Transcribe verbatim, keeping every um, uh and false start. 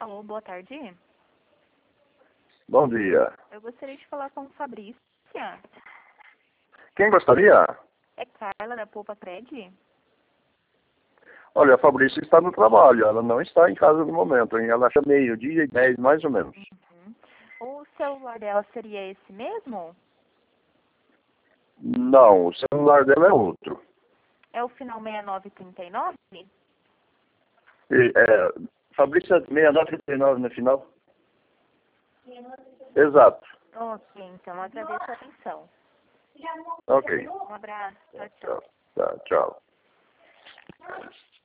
Alô, boa tarde. Bom dia. Eu gostaria de falar com o Fabrício. Quem gostaria? É Carla da Poupa Cred? Olha, a Fabrícia está no trabalho, ela não está em casa no momento, hein? Ela acha meio-dia e dez, mais ou menos. Uhum. O celular dela seria esse mesmo? Não, o celular dela é outro. É o final seis nove três nove? E, é, Fabrícia seis nove três nove no final? Exato. Ok, então agradeço a atenção. Ok. Um abraço. Tchau, tchau. Tchau. Tá, tchau.